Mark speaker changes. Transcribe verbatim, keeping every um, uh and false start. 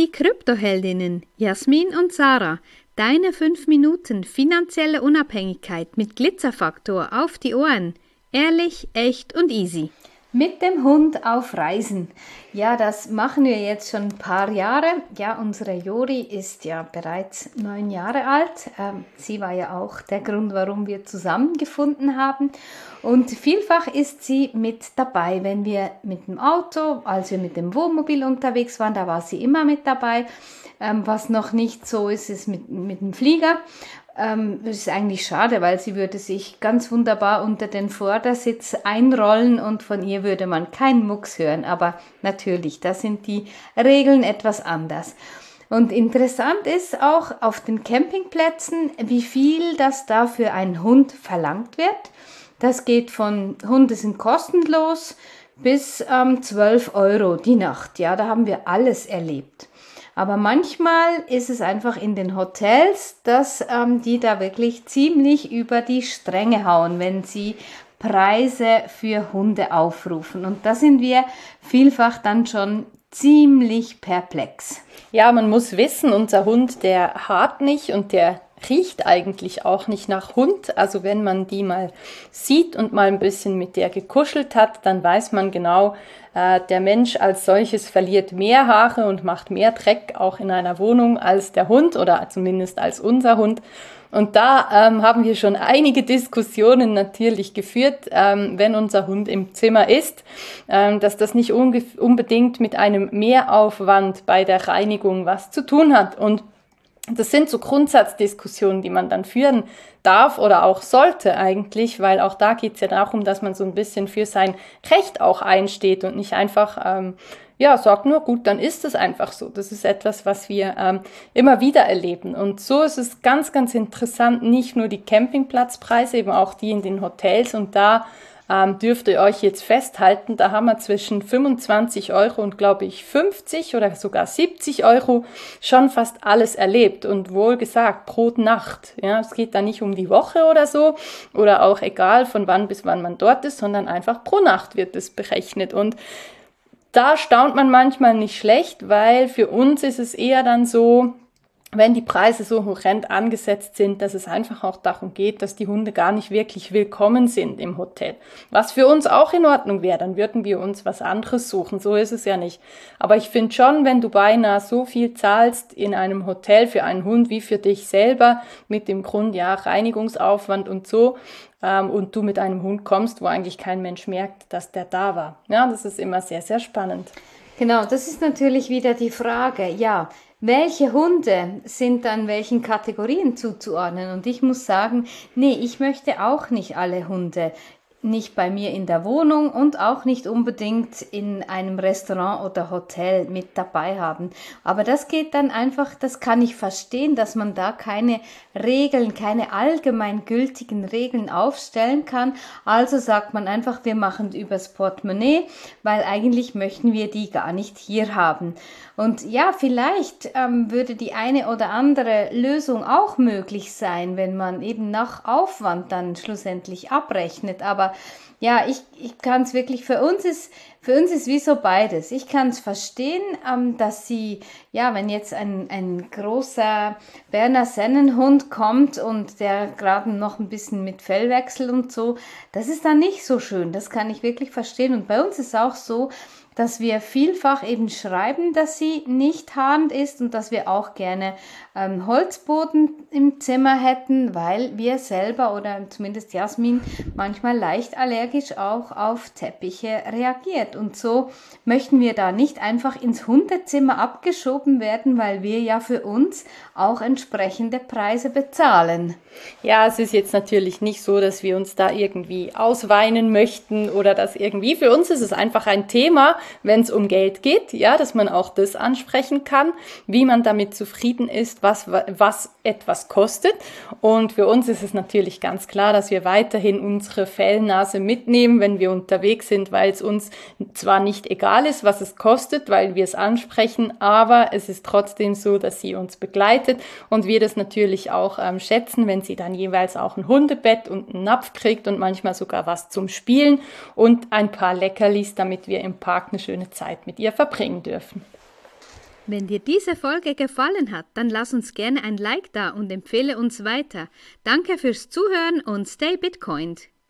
Speaker 1: die Kryptoheldinnen Jasmin und Sarah. Deine fünf Minuten finanzielle Unabhängigkeit mit Glitzerfaktor auf die Ohren. Ehrlich, echt und easy.
Speaker 2: Mit dem Hund auf Reisen. Ja, das machen wir jetzt schon ein paar Jahre. Ja, unsere Jori ist ja bereits neun Jahre alt. Ähm, sie war ja auch der Grund, warum wir zusammengefunden haben. Und vielfach ist sie mit dabei, wenn wir mit dem Auto, als wir mit dem Wohnmobil unterwegs waren, da war sie immer mit dabei. Ähm, was noch nicht so ist, ist mit, mit dem Flieger. Ähm, das ist eigentlich schade, weil sie würde sich ganz wunderbar unter den Vordersitz einrollen und von ihr würde man keinen Mucks hören. Aber natürlich, da sind die Regeln etwas anders. Und interessant ist auch auf den Campingplätzen, wie viel das da für einen Hund verlangt wird. Das geht von Hunde sind kostenlos bis ähm, zwölf Euro die Nacht. Ja, da haben wir alles erlebt. Aber manchmal ist es einfach in den Hotels, dass ähm, die da wirklich ziemlich über die Stränge hauen, wenn sie Preise für Hunde aufrufen. Und da sind wir vielfach dann schon ziemlich perplex.
Speaker 3: Ja, man muss wissen, unser Hund, der haart nicht und der riecht eigentlich auch nicht nach Hund. Also wenn man die mal sieht und mal ein bisschen mit der gekuschelt hat, dann weiß man genau, äh, der Mensch als solches verliert mehr Haare und macht mehr Dreck auch in einer Wohnung als der Hund oder zumindest als unser Hund. Und da ähm, haben wir schon einige Diskussionen natürlich geführt, ähm, wenn unser Hund im Zimmer ist, ähm, dass das nicht unge- unbedingt mit einem Mehraufwand bei der Reinigung was zu tun hat. Und das sind so Grundsatzdiskussionen, die man dann führen darf oder auch sollte eigentlich, weil auch da geht es ja darum, dass man so ein bisschen für sein Recht auch einsteht und nicht einfach, ähm, ja, sagt nur, gut, dann ist es einfach so. Das ist etwas, was wir ähm, immer wieder erleben. Und so ist es ganz, ganz interessant, nicht nur die Campingplatzpreise, eben auch die in den Hotels. Und da Ähm, dürft ihr euch jetzt festhalten, da haben wir zwischen fünfundzwanzig Euro und glaube ich fünfzig oder sogar siebzig Euro schon fast alles erlebt und wohl gesagt pro Nacht. Ja, es geht da nicht um die Woche oder so oder auch egal von wann bis wann man dort ist, sondern einfach pro Nacht wird es berechnet und da staunt man manchmal nicht schlecht, weil für uns ist es eher dann so, wenn die Preise so horrend angesetzt sind, dass es einfach auch darum geht, dass die Hunde gar nicht wirklich willkommen sind im Hotel. Was für uns auch in Ordnung wäre, dann würden wir uns was anderes suchen. So ist es ja nicht. Aber ich finde schon, wenn du beinahe so viel zahlst in einem Hotel für einen Hund wie für dich selber, mit dem Grund, ja, Reinigungsaufwand und so, ähm, und du mit einem Hund kommst, wo eigentlich kein Mensch merkt, dass der da war. Ja, das ist immer sehr, sehr spannend.
Speaker 2: Genau, das ist natürlich wieder die Frage, ja, welche Hunde sind dann welchen Kategorien zuzuordnen? Und ich muss sagen, nee, ich möchte auch nicht alle Hunde nicht bei mir in der Wohnung und auch nicht unbedingt in einem Restaurant oder Hotel mit dabei haben. Aber das geht dann einfach, das kann ich verstehen, dass man da keine Regeln, keine allgemeingültigen Regeln aufstellen kann. Also sagt man einfach, wir machen übers Portemonnaie, weil eigentlich möchten wir die gar nicht hier haben. Und ja, vielleicht ähm, würde die eine oder andere Lösung auch möglich sein, wenn man eben nach Aufwand dann schlussendlich abrechnet. Aber ja, ich, ich kann es wirklich, für uns ist, für uns ist wie so beides. Ich kann es verstehen, ähm, dass sie, ja, wenn jetzt ein, ein großer Berner Sennenhund kommt und der gerade noch ein bisschen mit Fellwechsel und so, das ist dann nicht so schön. Das kann ich wirklich verstehen. Und bei uns ist auch so, dass wir vielfach eben schreiben, dass sie nicht haarend ist und dass wir auch gerne ähm, Holzboden im Zimmer hätten, weil wir selber oder zumindest Jasmin manchmal leicht allergisch auch auf Teppiche reagiert. Und so möchten wir da nicht einfach ins Hundezimmer abgeschoben werden, weil wir ja für uns auch entsprechende Preise bezahlen.
Speaker 3: Ja, es ist jetzt natürlich nicht so, dass wir uns da irgendwie ausweinen möchten oder das irgendwie. Für uns ist es einfach ein Thema, wenn es um Geld geht, ja, dass man auch das ansprechen kann, wie man damit zufrieden ist, was, was etwas kostet. Und für uns ist es natürlich ganz klar, dass wir weiterhin unsere Fellnase mitnehmen, wenn wir unterwegs sind, weil es uns zwar nicht egal ist, was es kostet, weil wir es ansprechen, aber es ist trotzdem so, dass sie uns begleitet und wir das natürlich auch ähm, schätzen, wenn sie dann jeweils auch ein Hundebett und einen Napf kriegt und manchmal sogar was zum Spielen und ein paar Leckerlis, damit wir im Park eine schöne Zeit mit ihr verbringen dürfen.
Speaker 1: Wenn dir diese Folge gefallen hat, dann lass uns gerne ein Like da und empfehle uns weiter. Danke fürs Zuhören und stay Bitcoined!